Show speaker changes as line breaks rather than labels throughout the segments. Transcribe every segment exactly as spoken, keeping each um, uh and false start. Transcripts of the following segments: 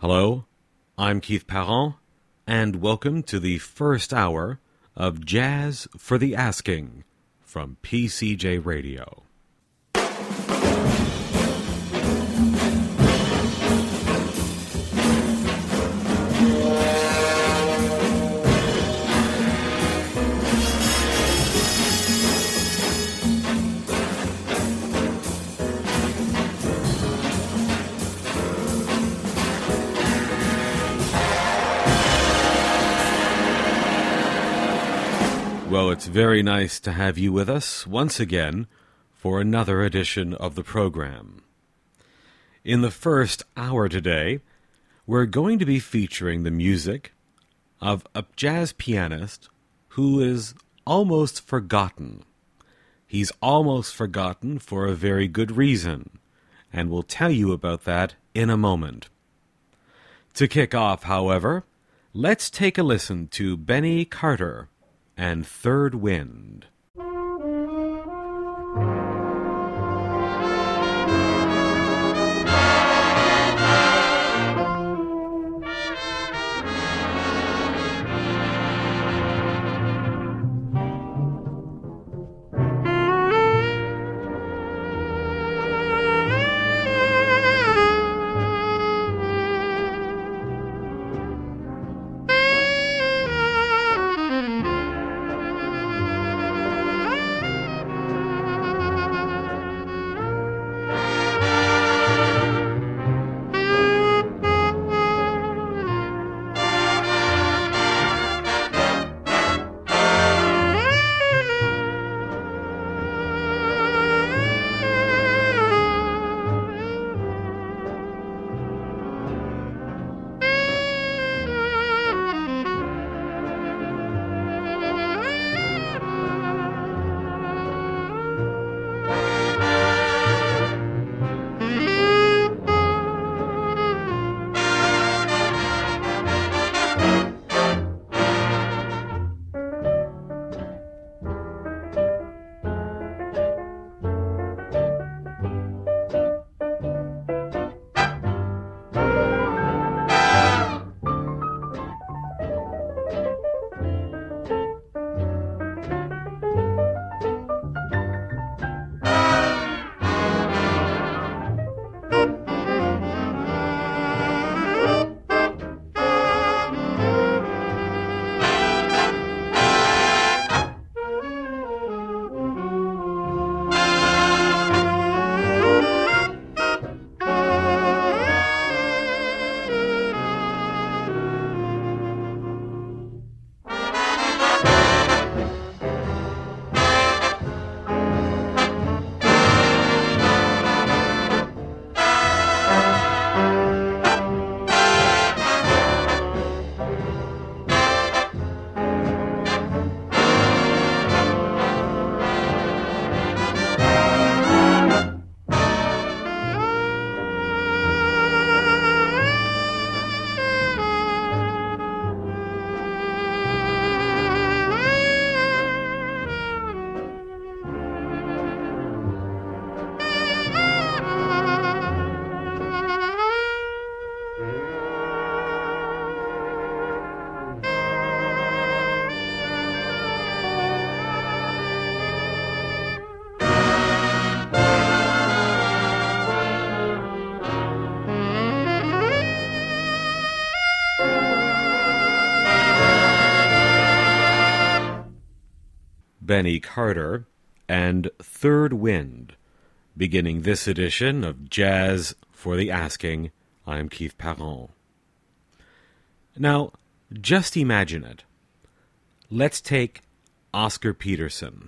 Hello, I'm Keith Parent, and welcome to the first hour of Jazz for the Asking from P C J Radio. Well, it's very nice to have you with us once again for another edition of the program. In the first hour today, we're going to be featuring the music of a jazz pianist who is almost forgotten. He's almost forgotten for a very good reason, and we'll tell you about that in a moment. To kick off, however, let's take a listen to Benny Carter and Third Wind. Benny Carter and Third Wind, beginning this edition of Jazz for the Asking. I'm Keith Parent. Now, just imagine it. Let's take Oscar Peterson.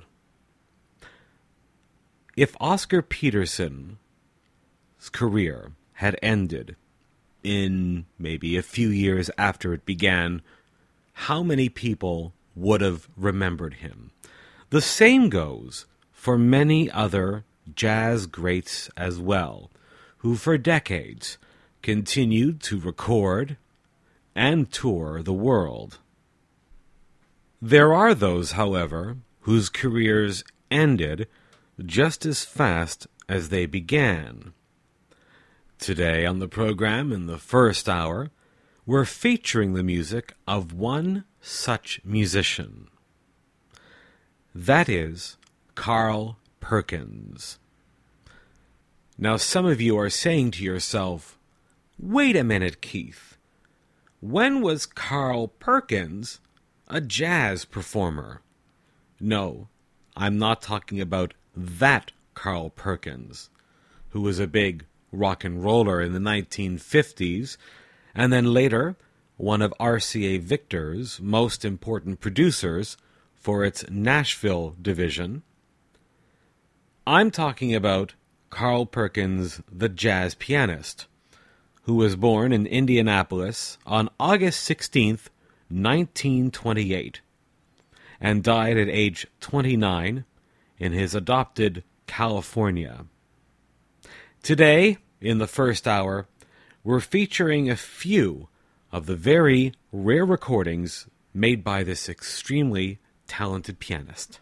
If Oscar Peterson's career had ended in maybe a few years after it began, how many people would have remembered him? The same goes for many other jazz greats as well, who for decades continued to record and tour the world. There are those, however, whose careers ended just as fast as they began. Today on the program, in the first hour, we're featuring the music of one such musician. That is Carl Perkins. Now, some of you are saying to yourself, wait a minute, Keith. When was Carl Perkins a jazz performer? No, I'm not talking about that Carl Perkins, who was a big rock and roller in the nineteen fifties, and then later one of R C A Victor's most important producers for its Nashville division. I'm talking about Carl Perkins, the jazz pianist, who was born in Indianapolis on August sixteenth, nineteen twenty-eight, and died at age twenty-nine in his adopted California. Today, in the first hour, we're featuring a few of the very rare recordings made by this extremely talented pianist.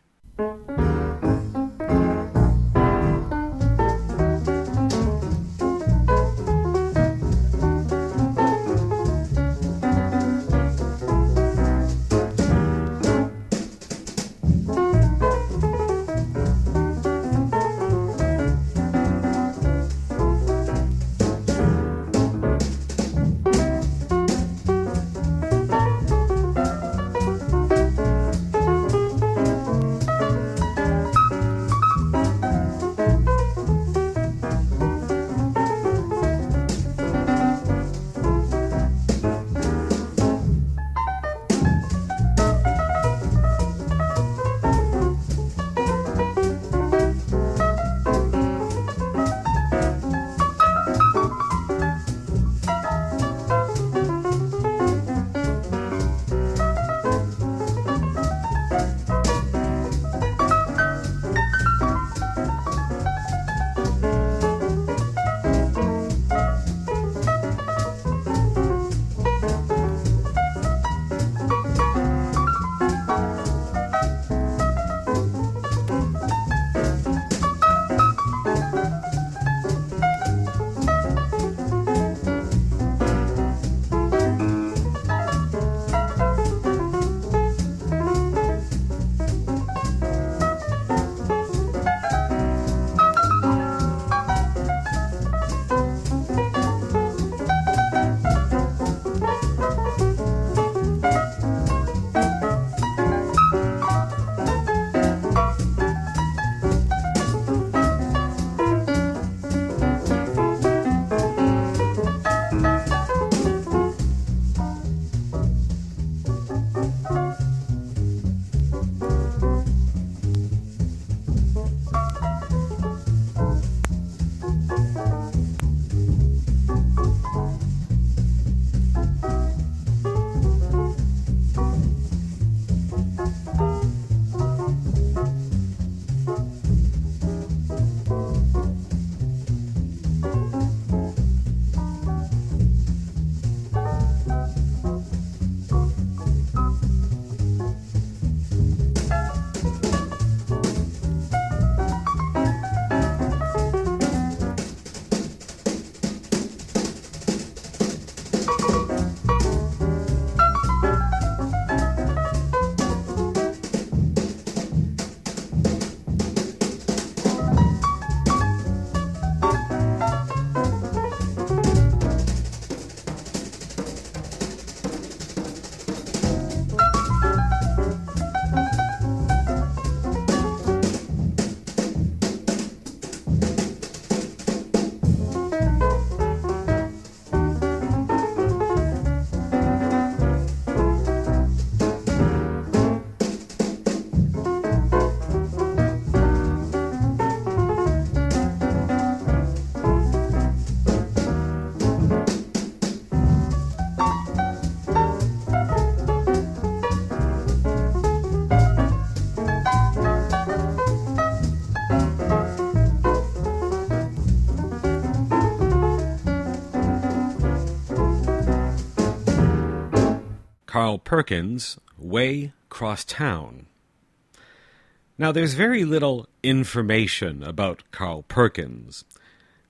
Carl Perkins, Way Cross Town. Now, there's very little information about Carl Perkins.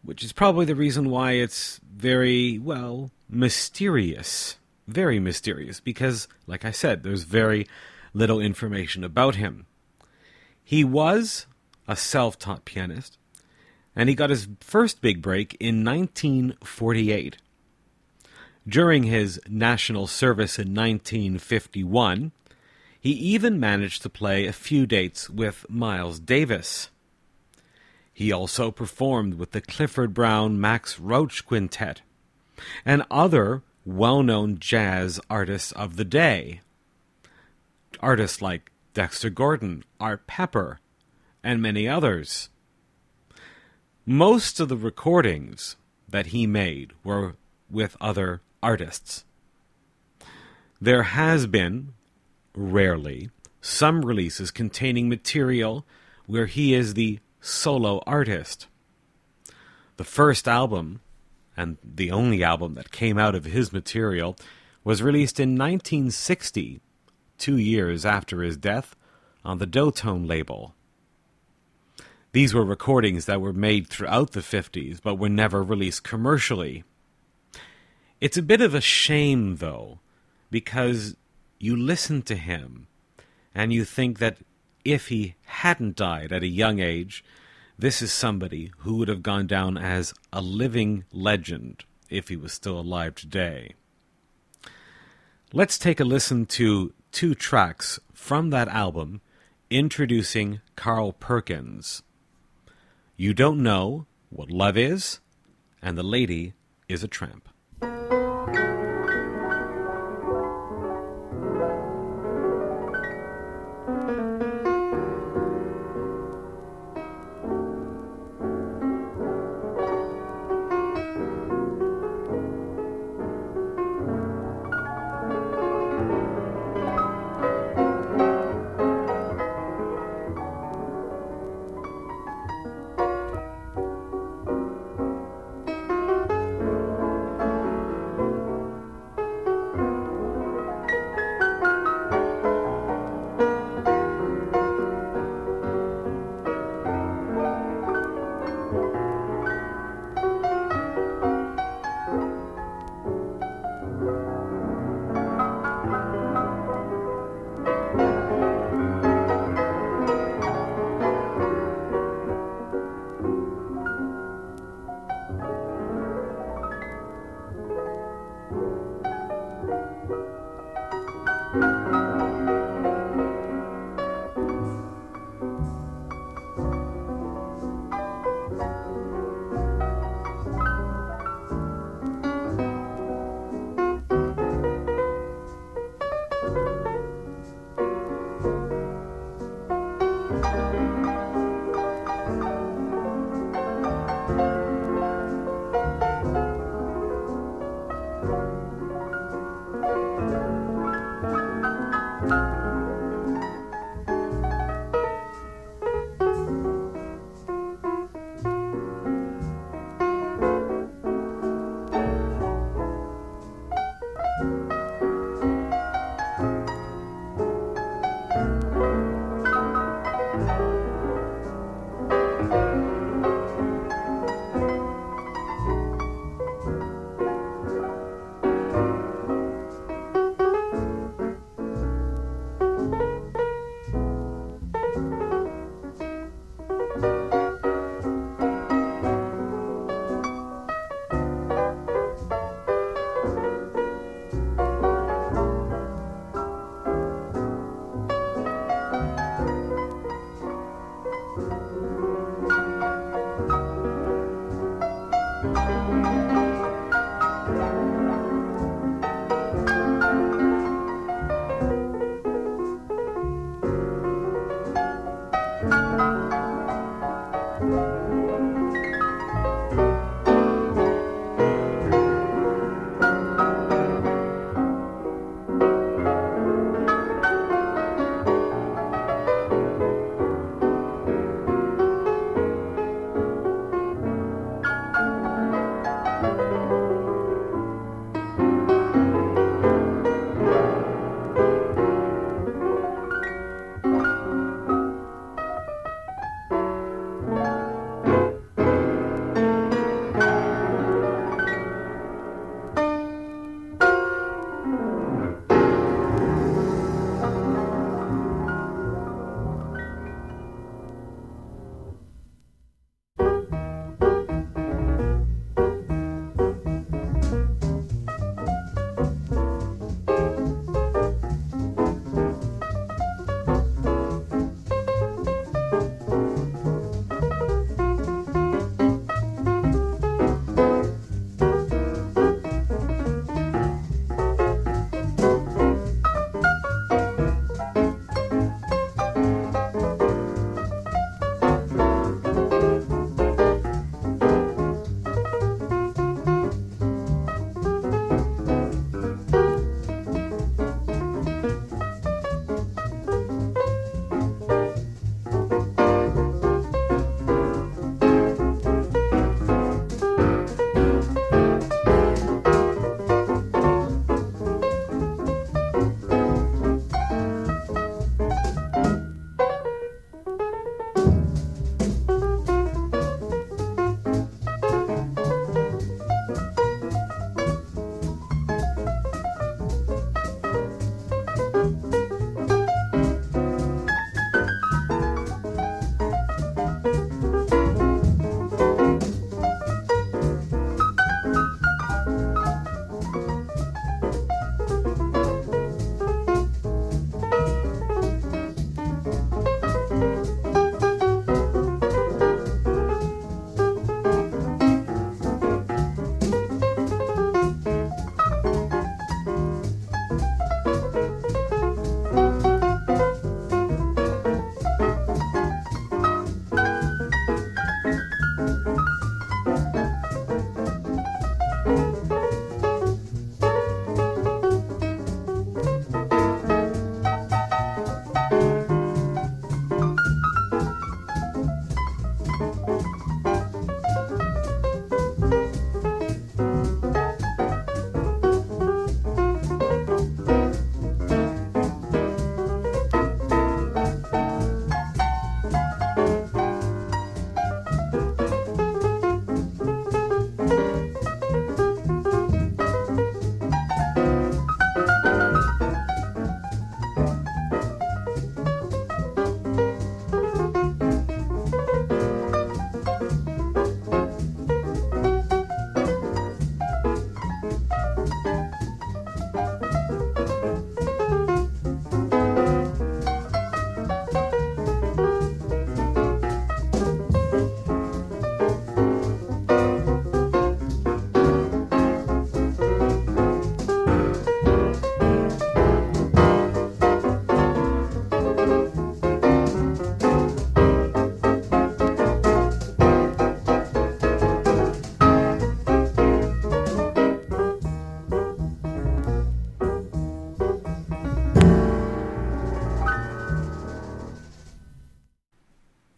which is probably the reason why it's very, well, mysterious. Very mysterious, because, like I said, there's very little information about him. He was a self-taught pianist, and he got his first big break in nineteen forty-eight. During his national service in nineteen fifty-one, he even managed to play a few dates with Miles Davis. He also performed with the Clifford Brown Max Roach Quintet and other well-known jazz artists of the day. Artists like Dexter Gordon, Art Pepper, and many others. Most of the recordings that he made were with other artists. There has been, rarely, some releases containing material where he is the solo artist. The first album, and the only album that came out of his material, was released in nineteen sixty, two years after his death, on the Dotone label. These were recordings that were made throughout the fifties, but were never released commercially. It's a bit of a shame, though, because you listen to him, and you think that if he hadn't died at a young age, this is somebody who would have gone down as a living legend if he was still alive today. Let's take a listen to two tracks from that album introducing Carl Perkins. You Don't Know What Love Is, and The Lady is a Tramp.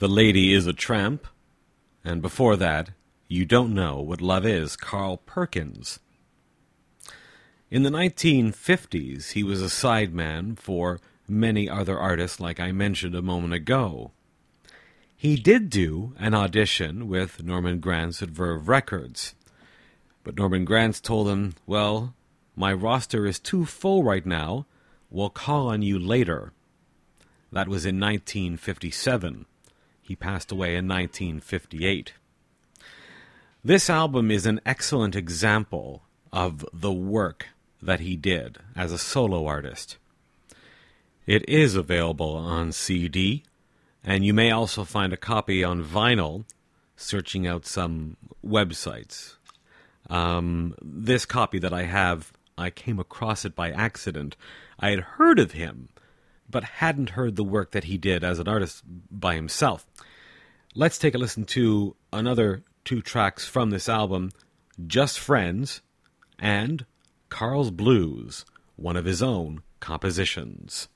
The Lady is a Tramp, and before that, You Don't Know What Love Is, Carl Perkins. In the nineteen fifties, he was a sideman for many other artists like I mentioned a moment ago. He did do an audition with Norman Granz at Verve Records, but Norman Granz told him, well, my roster is too full right now, we'll call on you later. That was in nineteen fifty-seven. He passed away in nineteen fifty-eight. This album is an excellent example of the work that he did as a solo artist. It is available on C D, and you may also find a copy on vinyl, searching out some websites. Um, this copy that I have, I came across it by accident. I had heard of him, but hadn't heard the work that he did as an artist by himself. Let's take a listen to another two tracks from this album, Just Friends and Carl's Blues, one of his own compositions.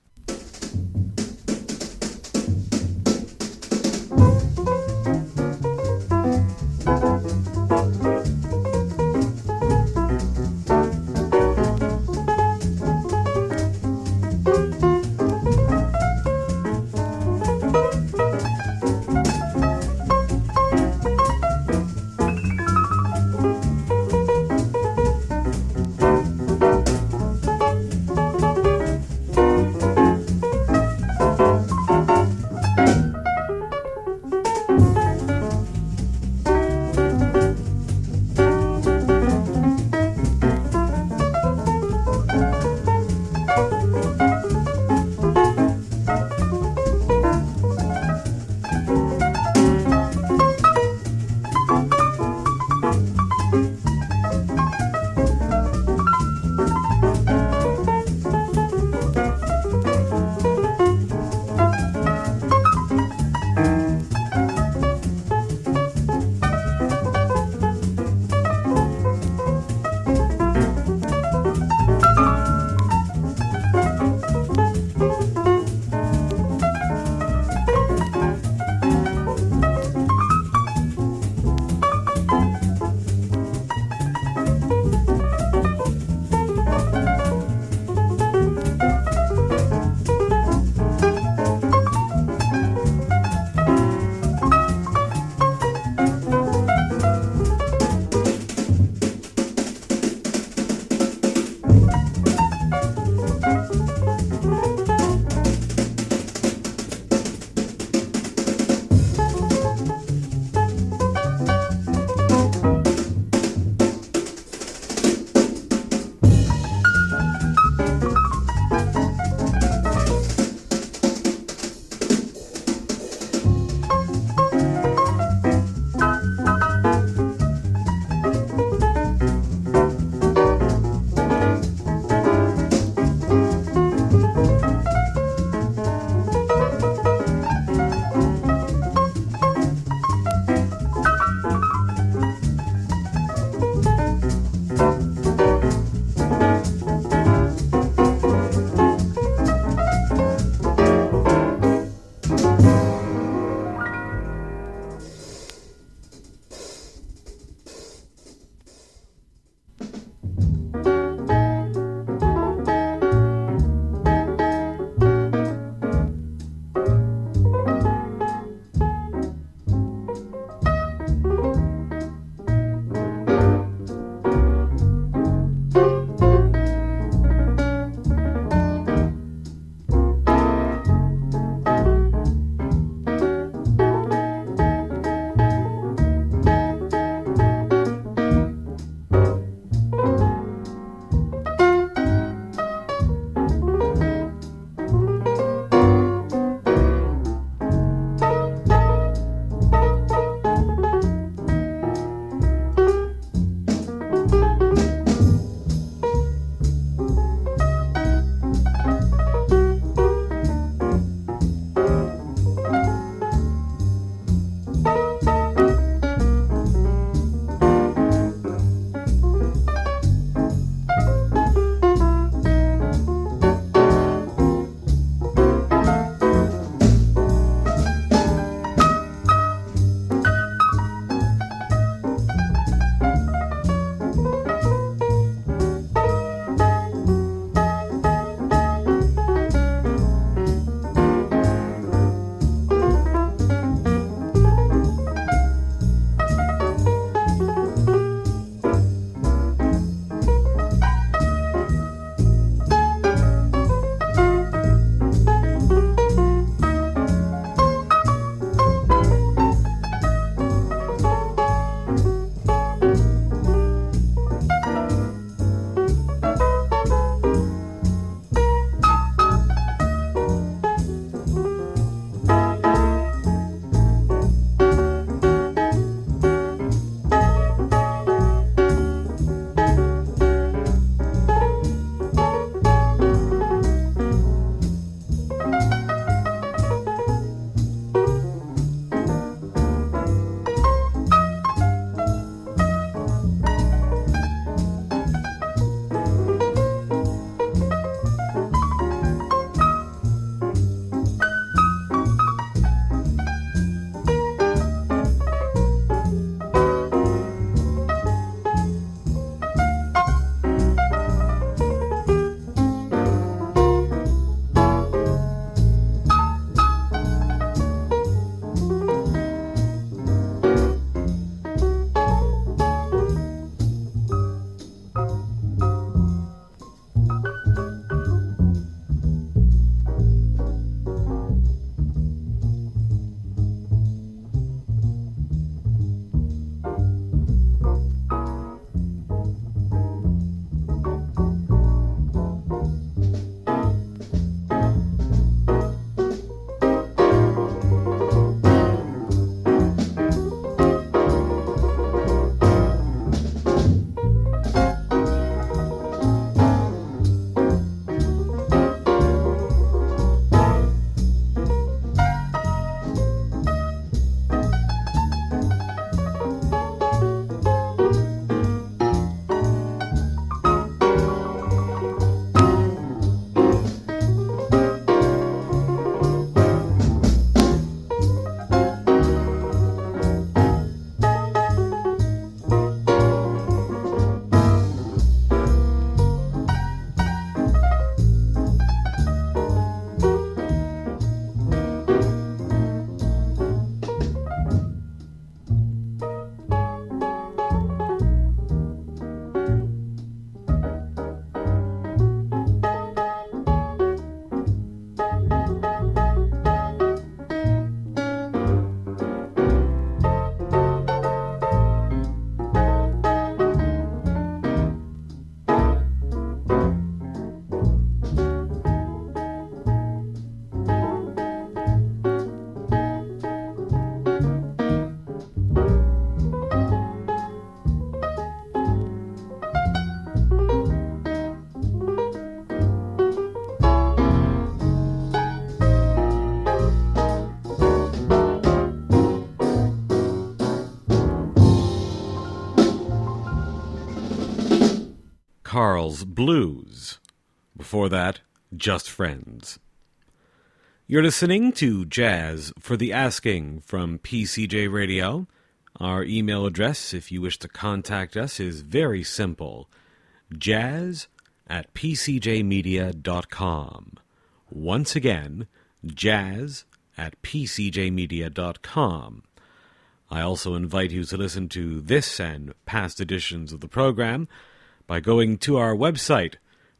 Carl's Blues. Before that, Just Friends. You're listening to Jazz for the Asking from P C J Radio. Our email address, if you wish to contact us, is very simple. Jazz at p c j media dot com. Once again, jazz at p c j media dot com. I also invite you to listen to this and past editions of the program by going to our website,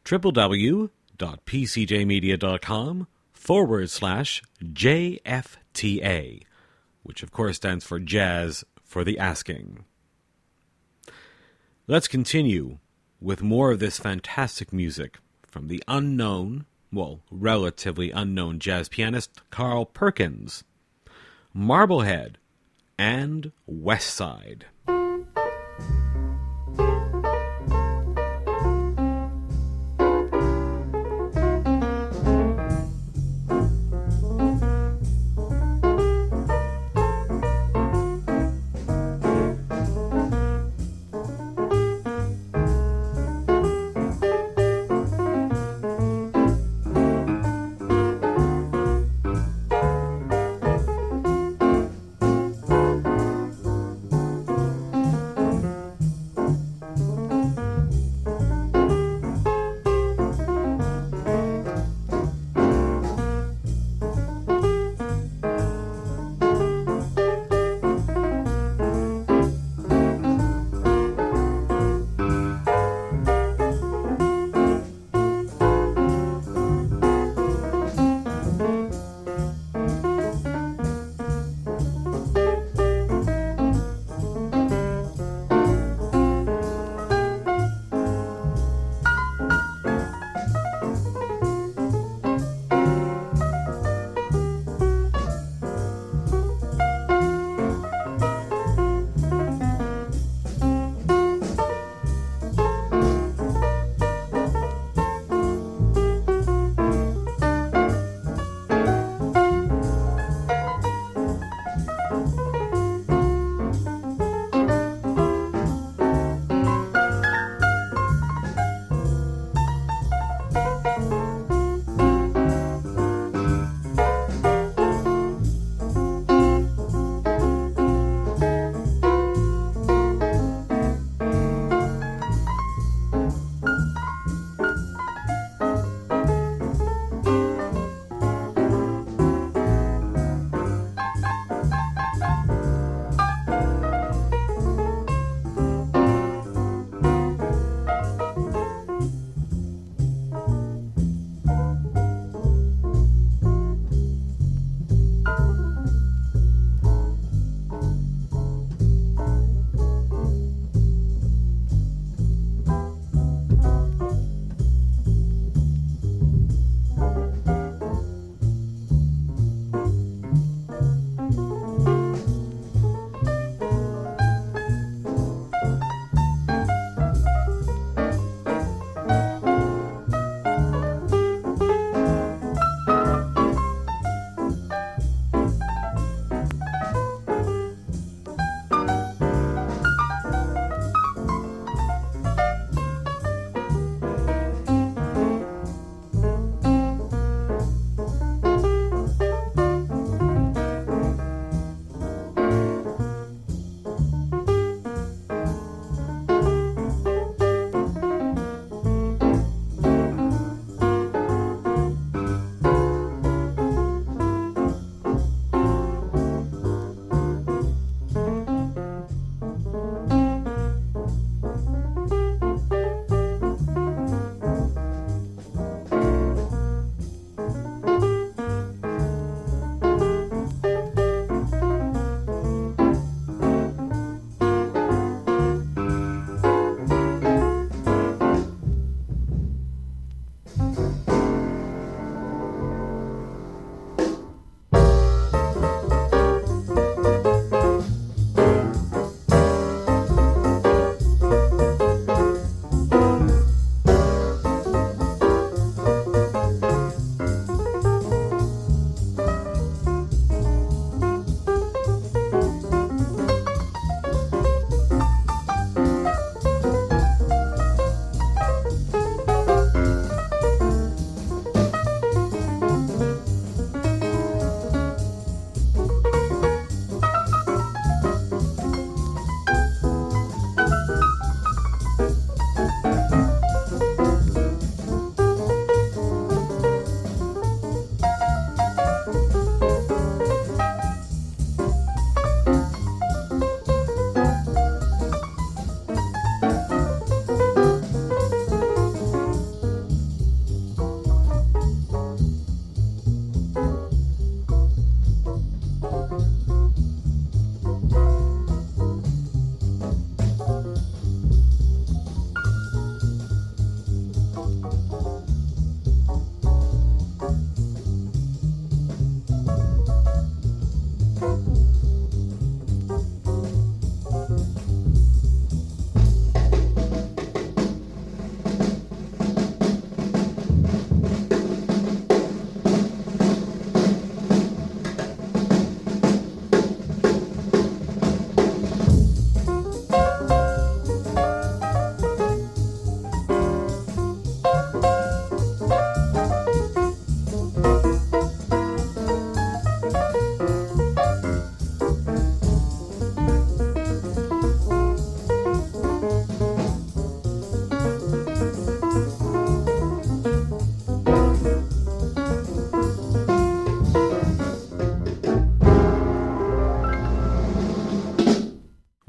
www.pcjmedia.com forward slash JFTA, which of course stands for Jazz for the Asking. Let's continue with more of this fantastic music from the unknown, well, relatively unknown jazz pianist Carl Perkins, Marblehead, and West Side.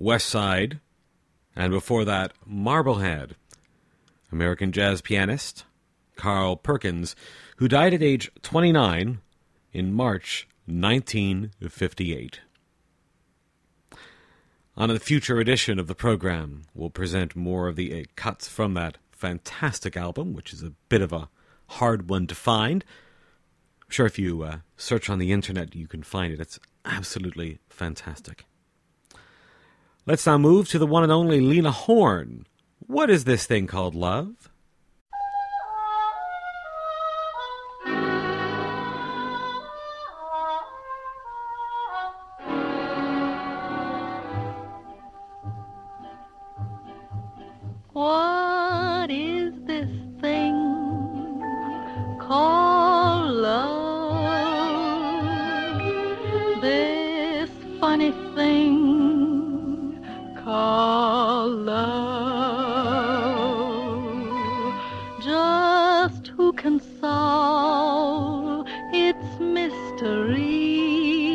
West Side, and before that, Marblehead. American jazz pianist Carl Perkins, who died at age twenty-nine in March nineteen fifty-eight. On a future edition of the program, we'll present more of the uh, cuts from that fantastic album, which is a bit of a hard one to find. I'm sure if you uh, search on the internet, you can find it. It's absolutely fantastic. Let's now move to the one and only Lena Horne. What is this thing called love?
What is this thing called love? This funny thing called love. Just who can solve its mystery?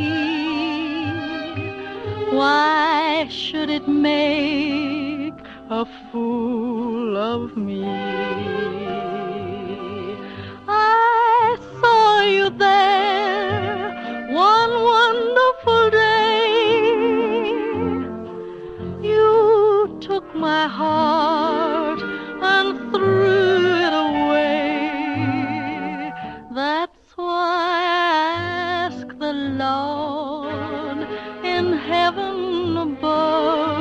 Why should it make a fool of me? I saw you there one wonderful day. You took my heart and threw it away. That's why I ask the Lord in heaven above,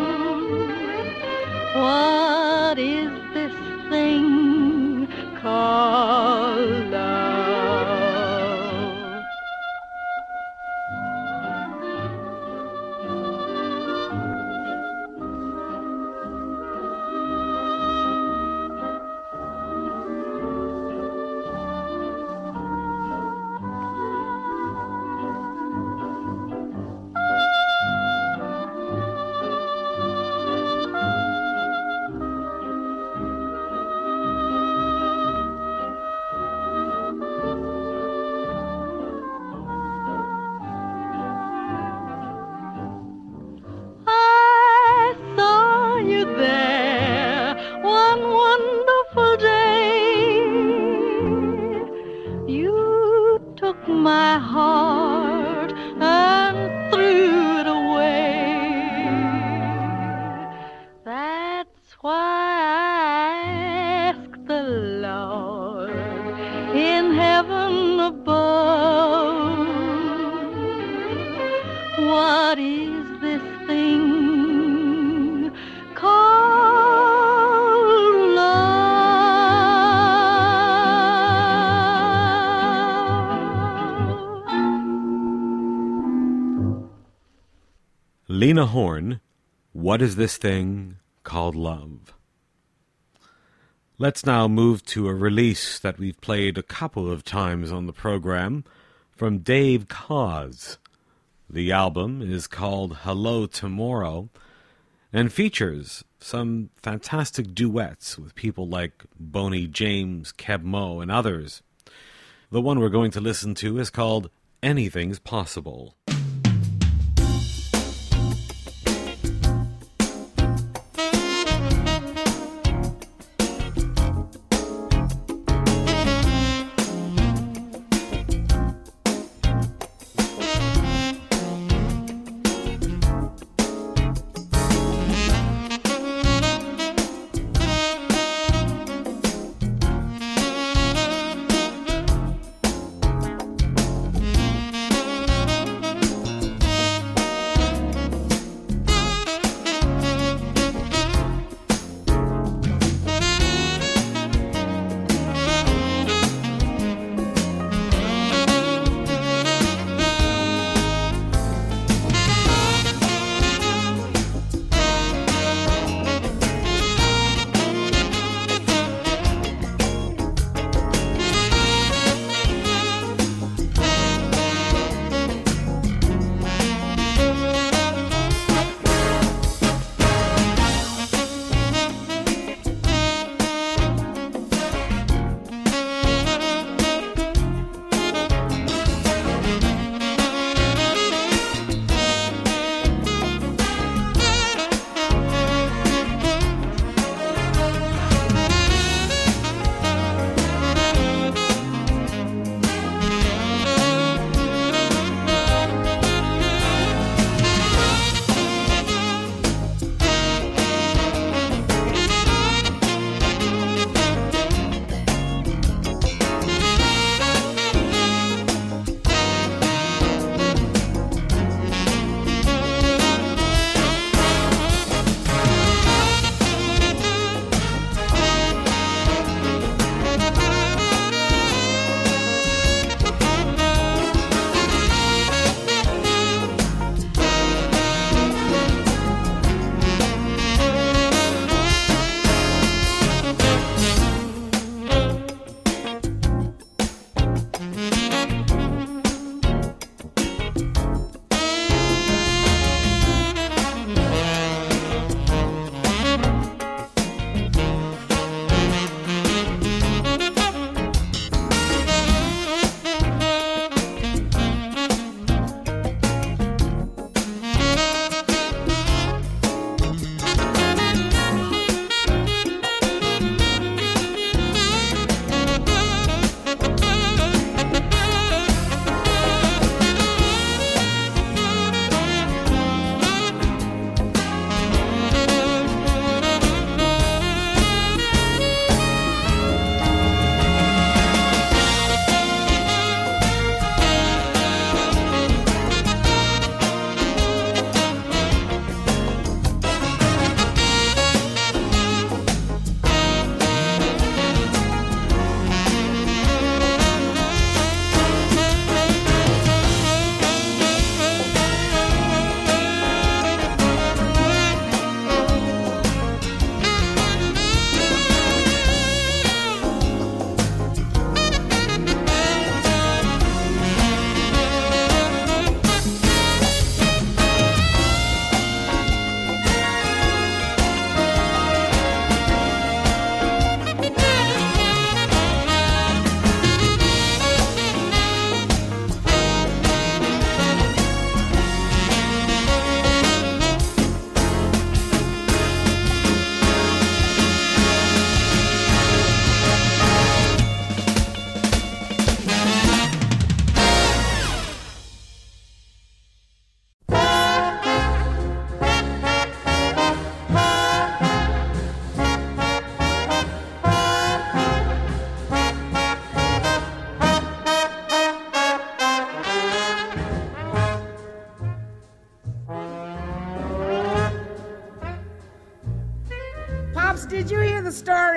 what is this thing called love? My heart and threw it away. That's why I ask the Lord in heaven above, what is this thing called love?
Lena Horne, What is this thing called love? Let's now move to a release that we've played a couple of times on the program from Dave Koz. The album is called Hello Tomorrow and features some fantastic duets with people like Boney James, Keb Mo, and others. The one we're going to listen to is called Anything's Possible.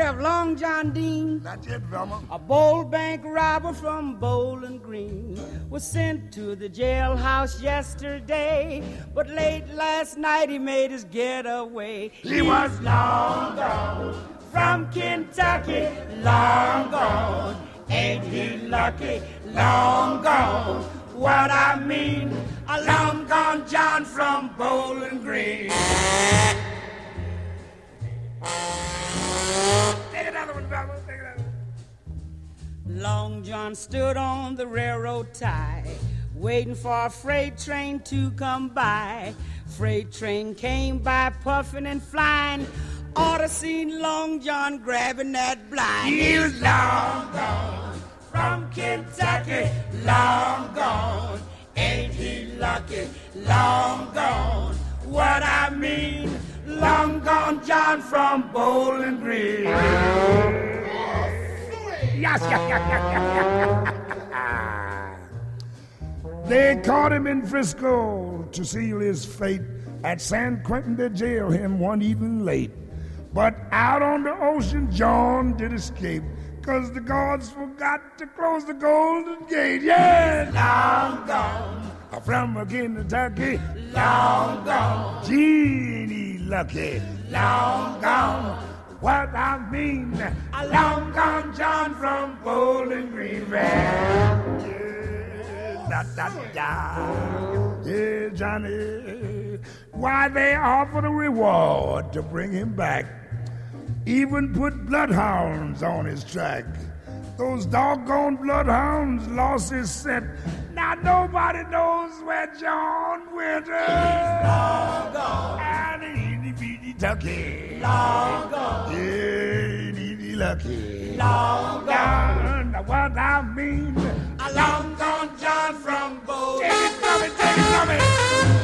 of Long John Dean.
That's it, Velma.
A bold bank robber from Bowling Green was sent to the jailhouse yesterday, but late last night he made his getaway.
He was long gone
From Kentucky, long gone. Ain't he lucky? Long gone. What I mean, a long gone John from Bowling Green.
Take another one, Velma. Take another one.
Long John stood on the railroad tie, waiting for a freight train to come by. Freight train came by puffing and flying. Oughta seen Long John grabbing that blind.
He was long gone
From Kentucky, long gone. Ain't he lucky? Long gone. What I mean, long gone John from Bowling Green.
Yes, yes, yes, yes, yes. They caught him in Frisco to seal his fate. At San Quentin they jailed him one evening late. But out on the ocean John did escape, 'cause the gods forgot to close the Golden Gate. Yeah,
Long gone,
from Kentucky,
long gone,
gee, ain't he lucky?
long gone.
What I mean,
A long gone John from Bowling Green.
yeah, da, da, da. Yeah, Johnny. Why, they offered a reward to bring him back. Even put bloodhounds on his track. Those doggone bloodhounds lost his scent. Now nobody knows where John went.
Long gone,
And eeny beeny tucky.
long gone,
Yeah, eeny lucky.
long gone.
Now what I mean,
A long gone John from Bowling
take it from me, take it from me.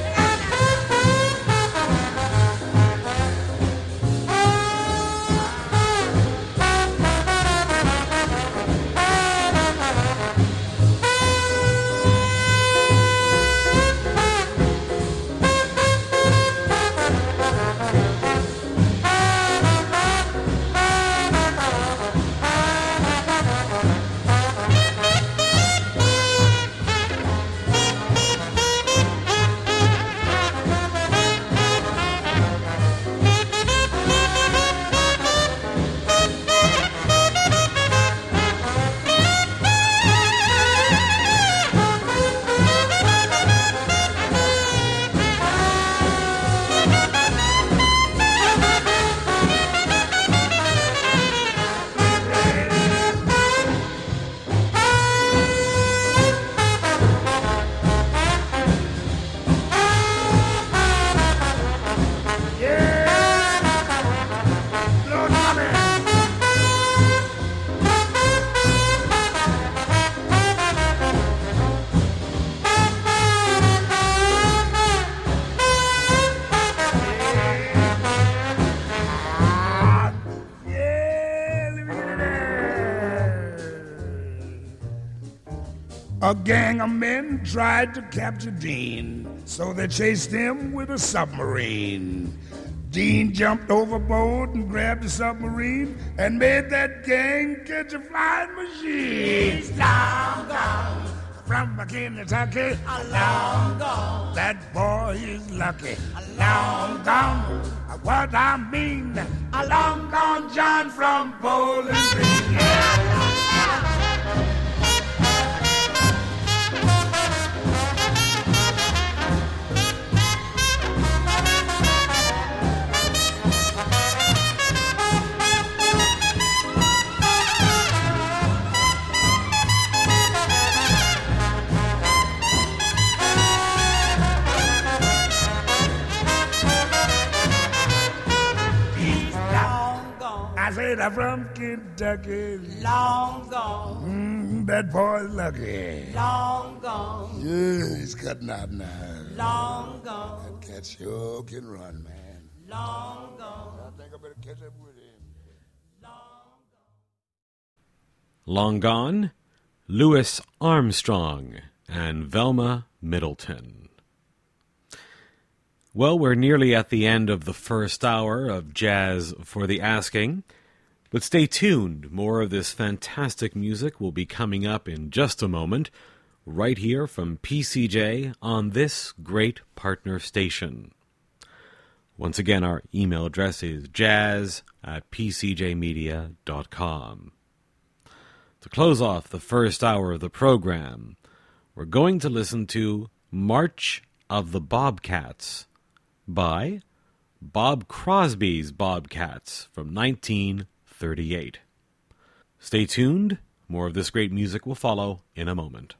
A gang of men tried to capture Dean, so they chased him with a submarine. Dean jumped overboard and grabbed the submarine and made that gang catch a flying machine.
He's long gone,
From Kentucky,
long gone,
that boy is lucky.
long gone.
What I mean,
A long gone John from Bowling Green.
I said I'm from Kentucky.
Long gone,
Mm, that boy's lucky.
long gone,
Yeah, he's cutting out now.
long gone,
That cat sure can run, man.
long gone.
I think I better catch up with him.
Long Gone, Louis Armstrong, and Velma Middleton. Well, we're nearly at the end of the first hour of Jazz for the Asking. But stay tuned. More of this fantastic music will be coming up in just a moment, right here from P C J on this great partner station. Once again, our email address is jazz at p c j media dot com. To close off the first hour of the program, we're going to listen to March of the Bobcats by Bob Crosby's Bobcats from nineteen thirty-eight. Stay tuned. More of this great music will follow in a moment.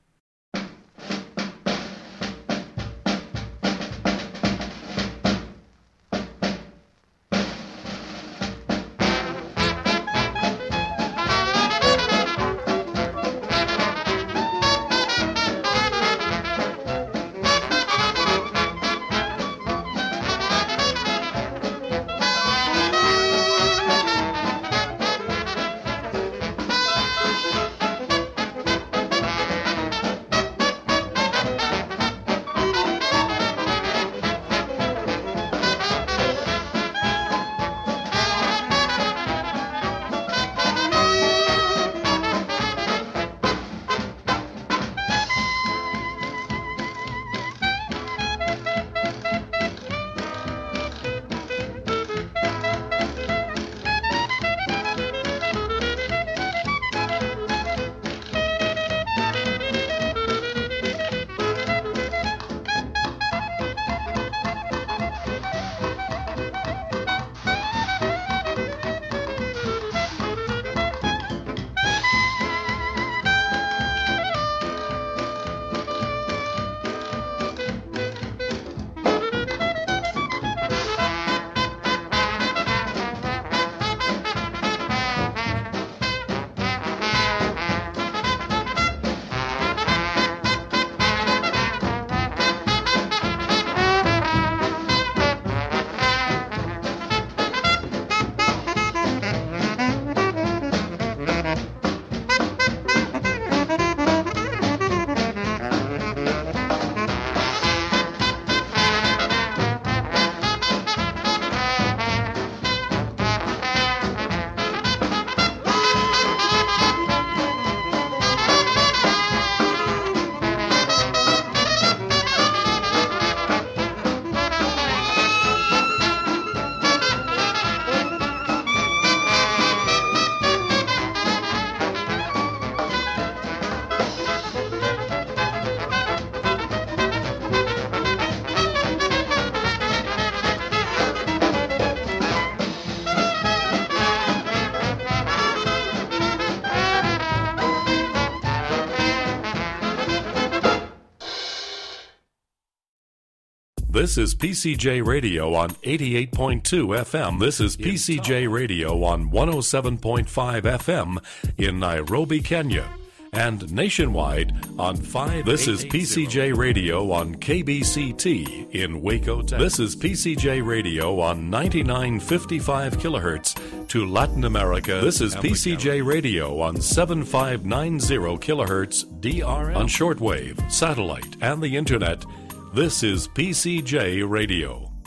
This is P C J Radio on eighty-eight point two F M. This is P C J Radio on one oh seven point five F M in Nairobi, Kenya. And nationwide on five. This is P C J Radio on K B C T in Waco, Texas. This is P C J Radio on ninety-nine fifty-five kilohertz to Latin America. This is P C J Radio on seventy-five ninety kilohertz D R M on shortwave, satellite, and the internet. This is P C J Radio.